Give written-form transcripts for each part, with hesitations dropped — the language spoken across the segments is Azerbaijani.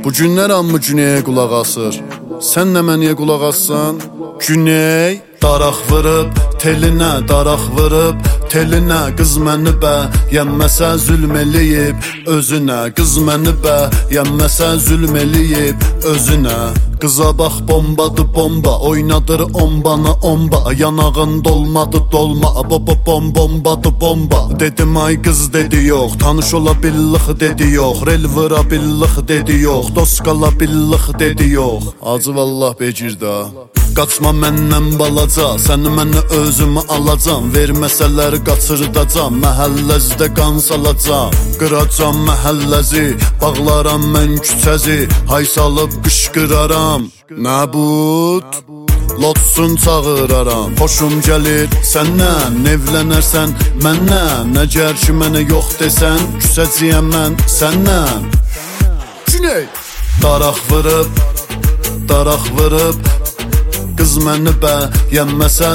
Bu günlər amma Güney'e qulaq asır. Sən nə məniyə qulaq assan? Güney daraq vırıb, telinə daraq vırıb, telinə qız məni bəyənməsə zülm eləyib özünə, qız məni bəyənməsə zülm eləyib özünə. Qıza bax bombadır bomba, oynadır ombana omba, yanağın dolmadı dolma, bombadır bomba. Dedim ay qız dedi yox, tanış ola billik dedi yox, rel vıra billik dedi yox, dost qala billik dedi yox. Acı vallah becirdə. Qaçma məndən balaca, səni mənə özümü alacam, verməsələr qaçırdacam, məhəlləzdə qan salacam, qıracam məhəlləzi, bağlaram mən küçəzi, hay salıb qışqıraram, nəbud Lotsun çağıraram, xoşum gəlir səndən, evlənərsən məndən, nəgər ki mənə yox desən, küsəcəyəm mən səndən. Güney daraq vırıb, daraq vırıb, qız məni bəyənməsə,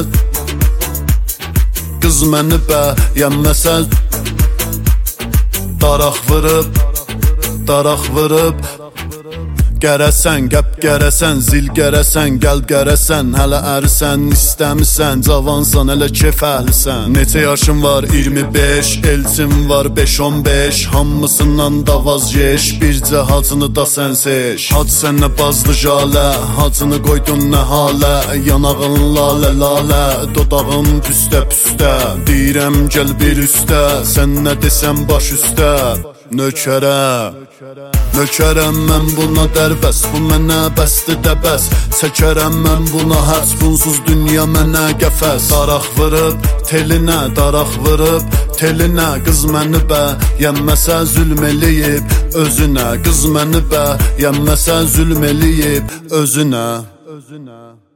qız məni bəyənməsə, daraq vırıb, daraq vırıb. Gərəsən, qəp gərəsən, zil gərəsən, qəlb gərəsən, hələ ərisən, istəmisən, cavansan, hələ kef əhlisən. Neçə yaşın var? 25, elçin var 5-15, hamısından da vazgeç, bircə hacını da sən seç. Hac sənə bazlı jalə, hacını qoydun nə halə, yanağın lalə lalə, dodağın püstə püstə, deyirəm gəl bir üstə, sən nə desən baş üstə. Nökərə, nökərəm mən buna dərbəs, bu mənə bəsdir dəbəs, çəkərəm mən buna həs, bunsuz dünya mənə qəfəs. Daraq vırıb, telinə daraq vırıb, telinə qız məni bəyənməsə zülm eləyib özünə, qız məni bəyənməsə zülm eləyib özünə.